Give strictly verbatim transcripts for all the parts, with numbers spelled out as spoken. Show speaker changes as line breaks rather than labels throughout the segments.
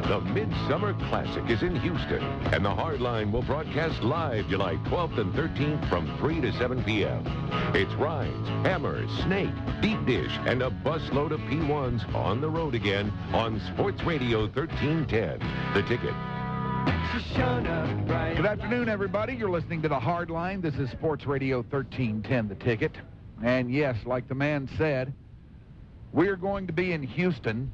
The Midsummer Classic is in Houston, and the Hardline will broadcast live July twelfth and thirteenth from three to seven p m It's rides, hammers, snake, deep dish, and a busload of P ones on the road again on Sports Radio thirteen ten. The Ticket.
Good afternoon, everybody. You're listening to The Hardline. This is Sports Radio thirteen ten, The Ticket. And yes, like the man said, we're going to be in Houston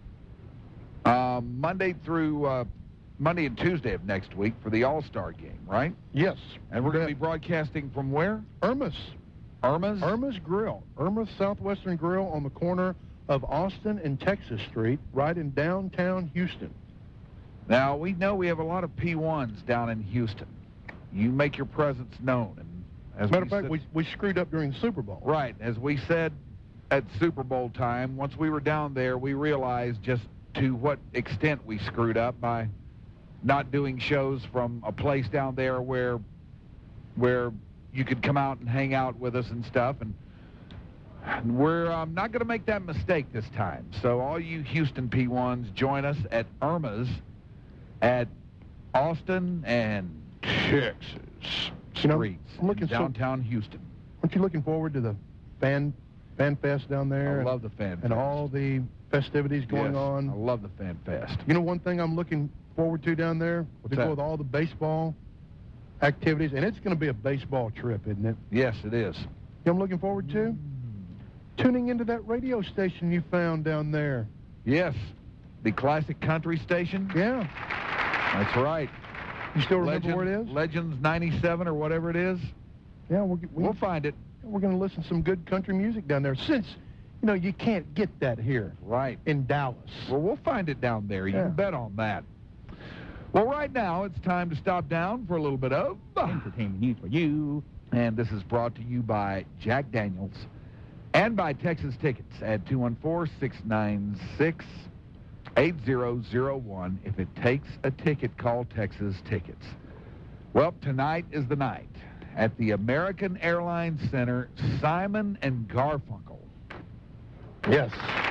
uh, Monday through uh, Monday and Tuesday of next week for the All-Star game, right?
Yes.
And we're going to be broadcasting from where?
Irma's.
Irma's?
Irma's Grill. Irma's Southwestern Grill on the corner of Austin and Texas Street, right in downtown Houston.
Now, we know we have a lot of P ones down in Houston. You make your presence known. And as
As a matter of
we
fact,
said,
we, we screwed up during the Super Bowl.
Right. As we said at Super Bowl time, once we were down there, we realized just to what extent we screwed up by not doing shows from a place down there where where you could come out and hang out with us and stuff. And we're um, not going to make that mistake this time. So all you Houston P ones, join us at Irma's at Austin and Texas
You know,
streets
I'm looking
in
so-
downtown Houston.
Aren't you looking forward to the fan fan fest down there?
I love the Fan
And
Fest.
all the festivities going
Yes,
on.
I love the Fan Fest.
You know one thing I'm looking forward to down there?
What's
to
that?
go with all the baseball activities. And it's going to be a baseball trip, isn't it?
Yes, it is.
You know I'm looking forward to? Tuning into that radio station you found down there.
Yes, the classic country station.
Yeah.
That's right.
You still remember
Legend-
where it is?
Legends ninety-seven or whatever it is.
Yeah, we're, we,
We'll find it.
we're going to listen to some good country music down there since, you know, you can't get that here
Right.
in Dallas.
Well, we'll find it down there. You
Yeah.
can bet on that. Well, right now, it's time to stop down for a little bit of
Entertainment news for you.
And this is brought to you by Jack Daniels and by Texas Tickets at two one four, six nine six, eight zero zero one. If it takes a ticket, call Texas Tickets. Well, tonight is the night at the American Airlines Center, Simon and Garfunkel.
Yes.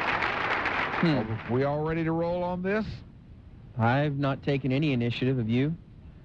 Are we all ready to roll on this?
I've not taken any initiative. Have you?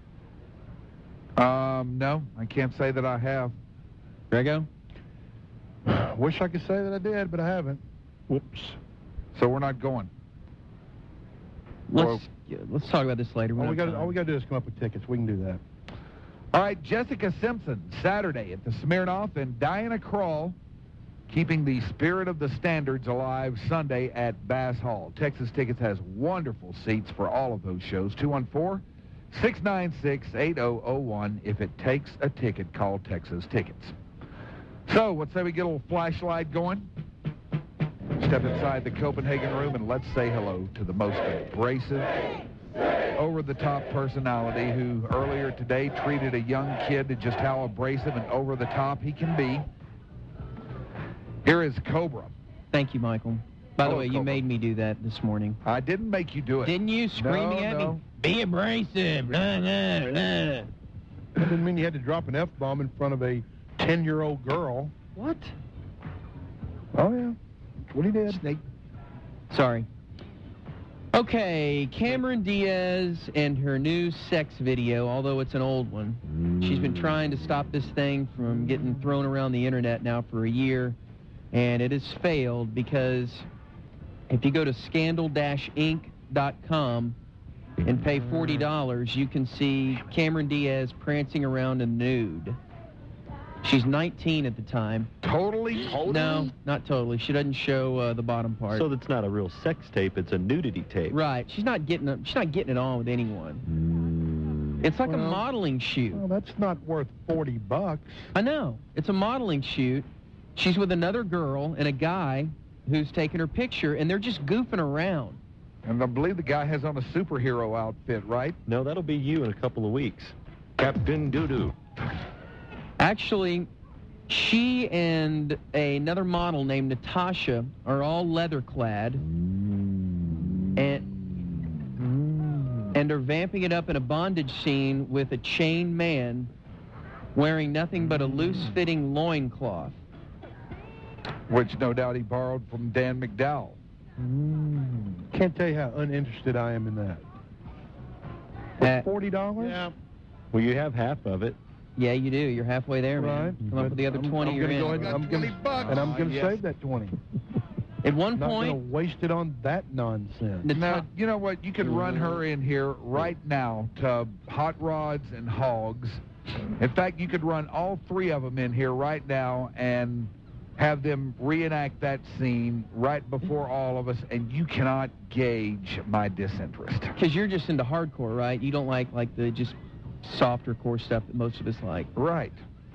Um, no, I can't say that I have.
Grego?
Wish I could say that I did, but I haven't. Whoops.
So we're not going.
Let's
Well-
yeah, let's talk about this later.
All we
got
got all we got to do is come up with tickets. We can do that.
All right, Jessica Simpson, Saturday at the Smirnoff, and Diana Krall keeping the spirit of the standards alive Sunday at Bass Hall. Texas Tickets has wonderful seats for all of those shows. two one four, six nine six, eight zero zero one. If it takes a ticket, call Texas Tickets. So, let's say we get a little flashlight going. Step inside the Copenhagen room and let's say hello to the most abrasive, over-the-top personality who earlier today treated a young kid to just how abrasive and over-the-top he can be. Here is Cobra.
Thank you, Michael. By the
Hello,
way, you
Cobra.
made me do that this morning.
I didn't make you do it.
Didn't you? Screaming
No,
at
no.
me. Be abrasive. Blah, blah, blah.
That didn't mean you had to drop an F-bomb in front of a ten-year-old girl.
What?
Oh, yeah. What he did.
Snake.
Sorry. Okay, Cameron Diaz and her new sex video, although it's an old one. She's been trying to stop this thing from getting thrown around the internet now for a year, and it has failed because if you go to scandal dash inc dot com and pay forty dollars, you can see Cameron Diaz prancing around in nude. She's nineteen at the time.
Totally? Totally?
No, not totally. She doesn't show uh, the bottom part.
So that's not a real sex tape, it's a nudity tape.
Right. She's not getting a, she's not getting it on with anyone. It's like a
Well-
modeling shoot.
Well, that's not worth forty bucks.
I know. It's a modeling shoot. She's with another girl and a guy who's taking her picture, and they're just goofing around.
And I believe the guy has on a superhero outfit, right?
No, that'll be you in a couple of weeks.
Captain Doodoo.
Actually, she and another model named Natasha are all leather clad and and are vamping it up in a bondage scene with a chained man wearing nothing but a loose-fitting loincloth.
Which no doubt he borrowed from Dan McDowell.
Can't tell you how uninterested I am in that.
Uh,
forty dollars?
Yeah. Well, you have half of it.
yeah, you do. You're halfway there, man.
Right.
Come up with the other
I'm,
twenty.
I'm
you're
gonna
in.
go ahead and I'm gonna, and I'm
Uh,
gonna
yes.
save that twenty.
At one
Not
point,
gonna waste it on that nonsense.
the
Now,
top,
you know what? You could run her in here right now to Hot Rods and Hogs. In fact, you could run all three of them in here right now and have them reenact that scene right before all of us, and you cannot gauge my disinterest.
because you're just into hardcore, right? You don't like like the just softer core stuff that most of us like.
Right.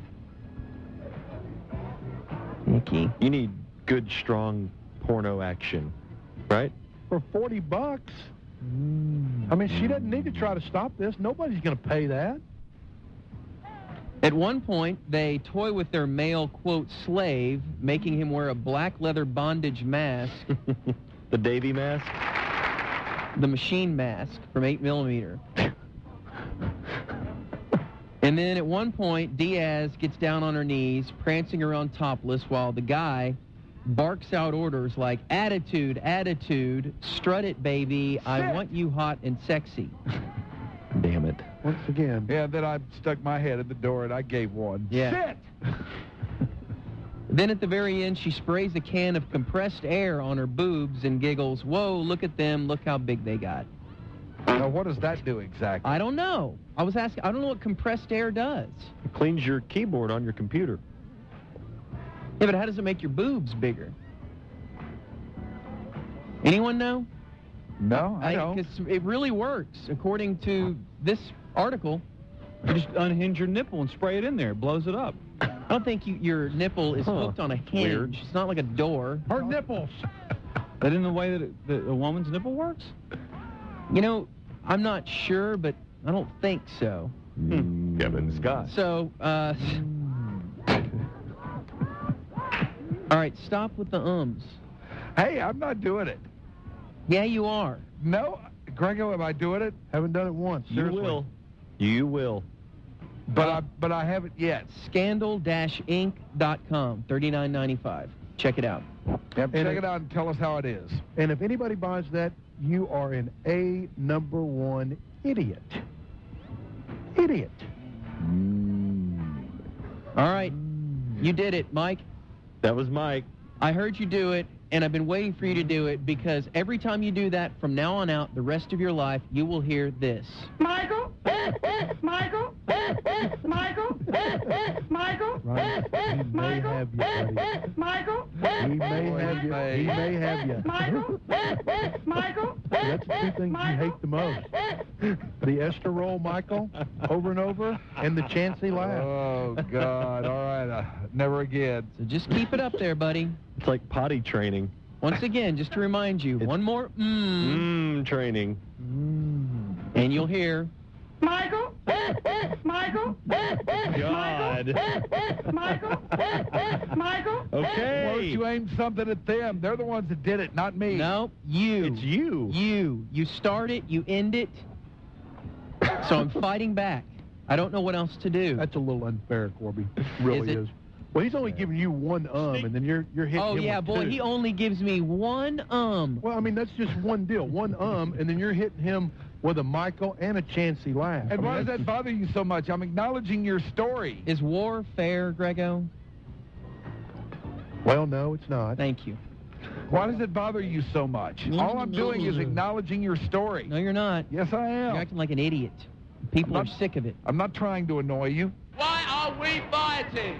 Nikki.
You need good, strong porno action, right?
For forty bucks. I mean, she doesn't need to try to stop this. Nobody's gonna pay that.
At one point, they toy with their male, quote, slave, making him wear a black leather bondage mask,
The Davy mask.
the machine mask from eight millimeter. And then at one point, Diaz gets down on her knees, prancing around topless, while the guy barks out orders like, attitude, attitude, strut it, baby, I
Sit.
want you hot and sexy.
Damn it.
Once again,
Yeah, then I stuck my head in the door and I gave one.
Yeah.
Sit!
Then at the very end, she sprays a can of compressed air on her boobs and giggles, whoa, look at them, look how big they got.
Now, what does that do exactly?
I don't know. I was asking, I don't know what compressed air does.
It cleans your keyboard on your computer.
Yeah, but how does it make your boobs bigger? Anyone know?
No, I don't.
Because it really works, according to this article.
You just unhinge your nipple and spray it in there. It blows it up.
I don't think you, your nipple is
Huh.
hooked on a hinge.
Weird.
It's not like a door.
her nipples.
That in the way that, it, that a woman's nipple works?
You know, I'm not sure, but I don't think so.
Hmm.
Kevin Scott.
So, uh, all right, stop with the ums.
Hey, I'm not doing it.
Yeah, you are.
No, Grego, am I doing it?
Haven't done it once.
You
Seriously.
will. You will.
But
Uh,
I but I haven't yet.
Scandal Inc dot com, thirty-nine ninety-five. Check it out.
Yeah, check
And
it
it-
out and tell us how it is.
And if anybody buys that, you are an A number one idiot. Idiot.
All right, you did it, Mike.
That was Mike.
I heard you do it, and I've been waiting for you to do it because every time you do that, from now on out, the rest of your life, you will hear this.
Michael? Michael? Michael? Michael?
Right. He may have you, buddy.
Michael?
He may
Boy,
have
he
you.
may.
He may have you.
Michael? Michael?
That's the two things you hate the most. The Esther roll, Michael, over and over, and the Chancey laugh.
Oh God! All right, uh, never again.
So just keep it up there, buddy.
It's like potty training.
Once again, just to remind you,
It's-
one more mmm,
Mmm, training.
and you'll hear.
Michael? Michael?
God.
Michael? Michael?
Why don't
Okay.
you aim something at them? They're the ones that did it, not me.
No, you.
It's you.
You. You start it, you end it. So I'm fighting back. I don't know what else to do.
That's a little unfair, Corby. Really
Is
is.
it?
Well, he's only giving you one um, and then you're you're hitting
Oh,
him
yeah,
with
boy,
two.
he only gives me one um.
Well, I mean, that's just one deal. One um, and then you're hitting him with a Michael and a Chancey laugh. I
And
mean,
why does
that's
that bother you so much? I'm acknowledging your story.
Is war fair, Grego?
just- Well, no, it's not.
Thank you.
Why does it bother you so much? All I'm doing is acknowledging your story.
No, you're not.
Yes, I
You're
am.
acting like an idiot. People are
Not-
sick of it.
I'm not trying to annoy you.
Why are we fighting?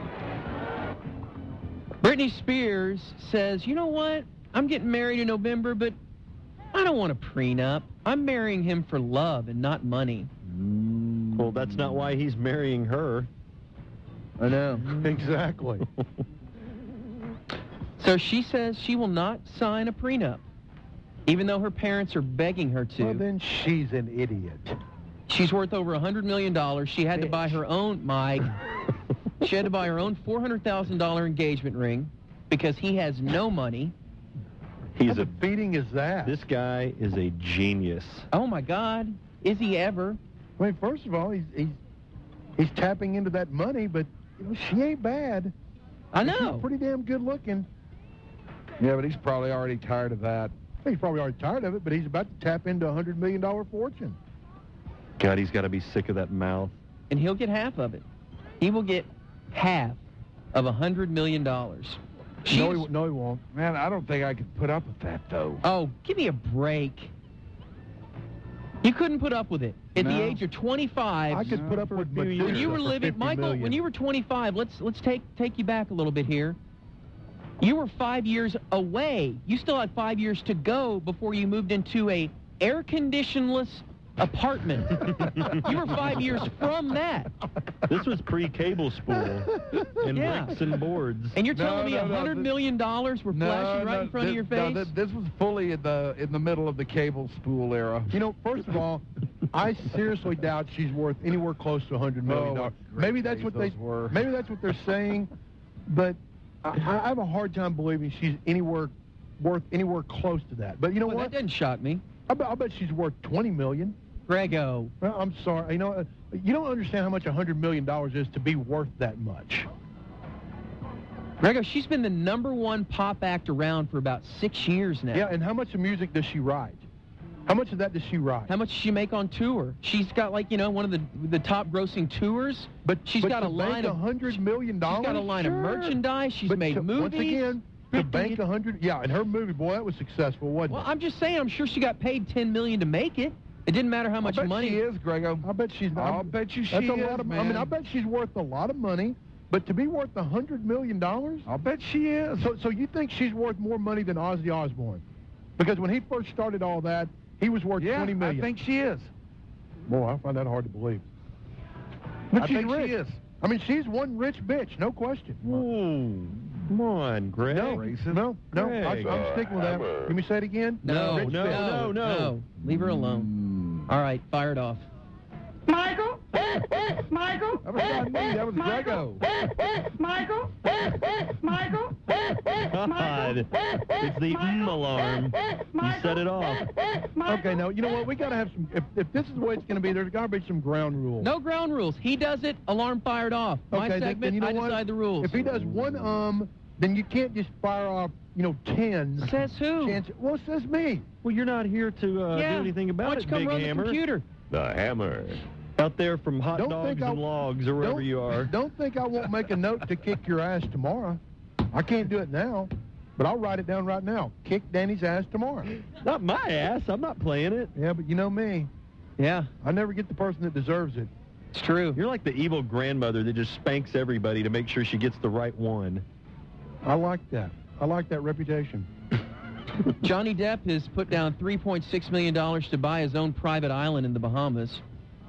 Britney Spears says, you know what? I'm getting married in November, but I don't want a prenup. I'm marrying him for love and not money.
Well, that's not why he's marrying her.
I know.
Exactly.
So she says she will not sign a prenup, even though her parents are begging her to.
Well, then she's an idiot.
She's worth over one hundred million dollars. She had to buy
Bitch.
her own, Mike. She had to buy her own four hundred thousand dollars engagement ring because he has no money.
He's
How
a.
defeating is that?
This guy is a genius.
Oh, my God. Is he ever?
I mean, first of all, he's he's he's tapping into that money, but you know she ain't bad.
I
She's
know.
pretty damn good looking.
Yeah, but he's probably already tired of that.
He's probably already tired of it, but he's about to tap into a hundred million dollar fortune.
God, he's got to be sick of that mouth.
And he'll get half of it. He will get half of one hundred million dollars.
No, he, no, he won't.
Man, I don't think I could put up with that, though.
Oh, give me a break. You couldn't put up with it. At
No.
the age of twenty-five,
I could put up with Medusa
when you were
for
living,
fifty
Michael,
million.
when you were twenty-five, let's let's take take you back a little bit here. You were five years away. You still had five years to go before you moved into a air-conditionless apartment. You were five years from that.
This was pre-cable spool and
Yeah.
bricks and boards.
And you're
No,
telling me
no,
a
no,
hundred
this-
million dollars were
No,
flashing right
no,
in front
this,
of your
no,
face?
th- this was fully in the in the middle of the cable spool era.
You know, first of all, I seriously doubt she's worth anywhere close to one hundred million
Oh,
dollars.
what great
Maybe that's
days
what they
those were.
maybe that's what they're saying, but I, I have a hard time believing she's anywhere worth anywhere close to that. But you know
Well,
what?
that doesn't shock me.
I bet, I bet she's worth twenty million.
Grego.
Well, I'm sorry. You know, uh, you don't understand how much one hundred million dollars is to be worth that much.
Grego, she's been the number one pop act around for about six years now.
Yeah, and how much of music does she write? How much of that does she write?
How much does she make on tour? She's got, like, you know, one of the the top grossing tours.
But
she's
but
got
to
a line
bank
of
one hundred million dollars.
She's got a line
Sure.
of merchandise. She's
But
made
to-
movies.
Once again, to bank one hundred, yeah, and her movie, boy, that was successful, wasn't
Well,
it?
I'm just saying, I'm sure she got paid ten million dollars to make it. It didn't matter how much
I bet
money.
she is, Grego.
I bet she's.
I'll
I'm-
bet you she
that's a
is,
lot of.
man.
I mean, I bet she's worth a lot of money, but to be worth one hundred million dollars.
I'll bet she is.
So, so you think she's worth more money than Ozzy Osbourne? Because when he first started all that, he was worth
yeah,
twenty million.
I think she is.
Boy, I find that hard to believe. But
I
she's
think
rich.
she is.
I mean, she's one rich bitch, no question.
Ooh, come on, Greg.
No,
Racist.
no, no. I,
Greg.
I'm sticking with that. Let me say it again.
No,
Rich
no,
bitch.
no,
no,
no. Leave her alone. All right, fire it off.
Michael? Michael?
That was not me. That was Grego.
Michael? Michael?
God, it's the mm alarm. You set it off.
Okay, now, you know what? We got to have some, if, if this is the way it's going to be, there's got to be some ground rules.
No ground rules. He does it, alarm fired off. My
Okay, then-
segment,
then you know
I
what?
decide the rules.
If he does one um, then you can't just fire off, you know, ten.
Says who?
Chances. Well, it says me.
Well, you're not here to uh,
yeah.
do anything
Why
about
don't
it,
you come
Big
run
Hammer.
the computer?
The Hammer.
Out there from hot
Don't
dogs
think
and
I'll-
logs or wherever
don't,
you are.
Don't think I won't make a note to kick your ass tomorrow. I can't do it now, but I'll write it down right now. Kick Danny's ass tomorrow.
Not my ass. I'm not playing it.
Yeah, but you know me.
Yeah,
I never get the person that deserves it.
it's true.
You're like the evil grandmother that just spanks everybody to make sure she gets the right one.
I like that. I like that reputation.
Johnny Depp has put down three point six million dollars to buy his own private island in the Bahamas.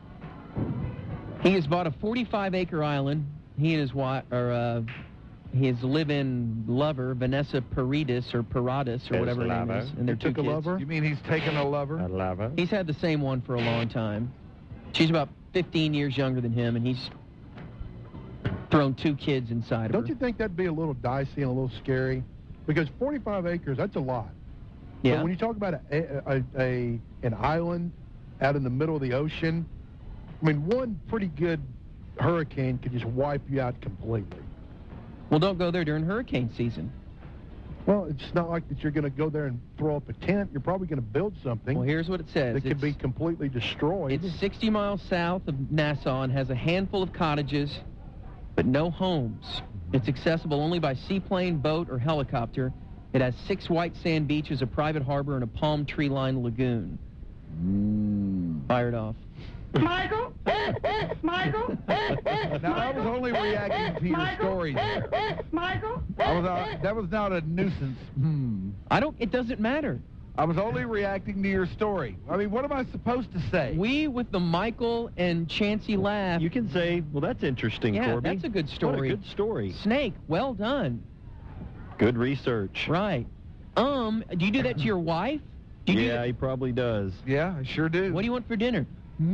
He has bought a forty-five acre island. He and his wife, or uh, his live-in lover, Vanessa Paredes or Paradis or
His
whatever her name
lover.
is, and their
He
two
took a
kids.
lover?
You mean he's taken a lover?
I love it.
He's had the same one for a long time. She's about fifteen years younger than him, and he's thrown two kids inside of
Don't
her.
you think that'd be a little dicey and a little scary? Because forty-five acres, that's a lot.
Yeah.
But when you talk about a, a, a an island out in the middle of the ocean, I mean, one pretty good hurricane could just wipe you out completely.
Well, don't go there during hurricane season.
Well, it's not like that you're going to go there and throw up a tent. You're probably going to build something
Well, here's what it says.
that could
It's-
be completely destroyed.
It's sixty miles south of Nassau and has a handful of cottages, but no homes. It's accessible only by seaplane, boat, or helicopter. It has six white sand beaches, a private harbor, and a palm tree-lined lagoon. Fired off.
Michael? Michael?
Now, I was only reacting to your
Michael?
story there.
Michael?
I was, uh, that was not a nuisance. Hmm.
I don't. It doesn't matter.
I was only reacting to your story. I mean, what am I supposed to say?
We with the Michael and Chancey laugh.
You can say, well, that's interesting,
Yeah,
Corby.
that's a good story.
What a good story.
Snake, well done.
Good research.
Right. Um, do you do that to your wife? Do you do
Yeah,
that-
he probably does.
Yeah, I sure do.
What do you want for dinner?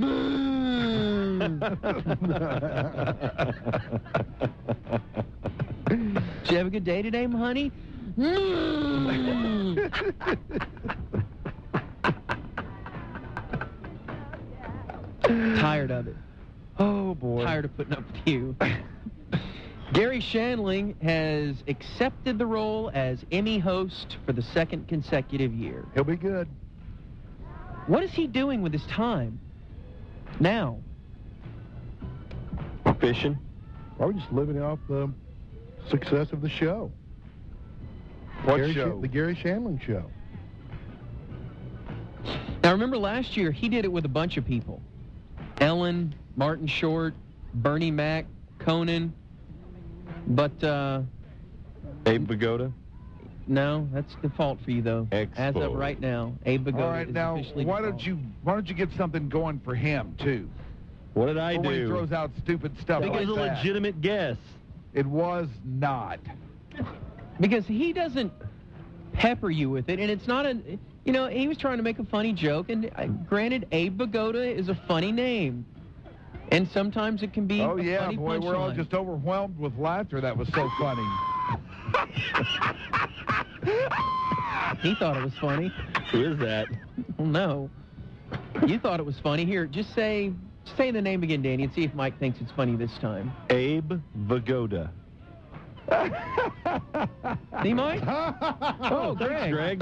Did you have a good day today, honey? Tired of it.
Oh, boy.
Tired of putting up with you. Gary Shandling has accepted the role as Emmy host for the second consecutive year.
He'll be good.
What is he doing with his time? now?
Fishing.
Or just living off the success of the show.
What
Gary
show?
Sh- the Gary Shandling Show.
Now, remember last year, he did it with a bunch of people. Ellen, Martin Short, Bernie Mac, Conan. But, uh,
Abe Vigoda.
no, that's default for you, though. As of
Exposed.
right now, Abe Vigoda
All right,
is
now
officially
why
default.
don't you why don't you get something going for him too?
What did I
Or when he
do?
throws out stupid stuff
I think
like
it was a
that.
legitimate guess.
It was not.
Because he doesn't pepper you with it, and it's not a, you know, he was trying to make a funny joke, and uh, granted, Abe Vigoda is a funny name, and sometimes it can be
Oh
a
yeah,
funny
boy, we're all
punchline.
just overwhelmed with laughter. That was so funny.
He thought it was funny.
Who is that?
Well, no. You thought it was funny. Here, just say say the name again, Danny, and see if Mike thinks it's funny this time.
Abe Vigoda.
See, Mike? Oh, Greg.
Greg.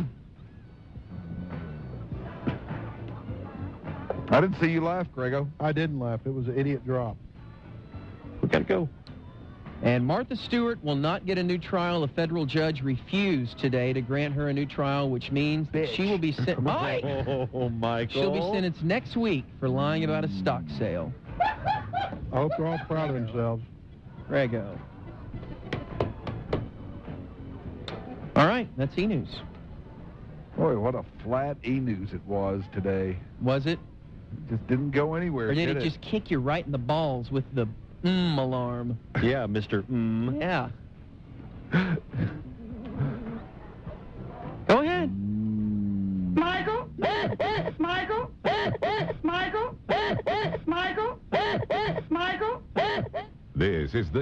I didn't see you laugh, Grego.
I didn't laugh. It was an idiot drop.
We gotta go.
And Martha Stewart will not get a new trial. A federal judge refused today to grant her a new trial, which means that she will be sent. Mike!
Oh, Michael.
She'll be sentenced next week for lying about a stock sale.
I hope they're all proud of themselves.
Grego. All right, that's E-News.
Boy, what a flat E-News it was today.
Was it?
Just didn't go anywhere,
Or did
did
it just kick you right in the balls with the mm alarm?
Yeah, Mister Mm.
Yeah. Go ahead.
Michael? Michael? Michael? Michael? Michael?
This is the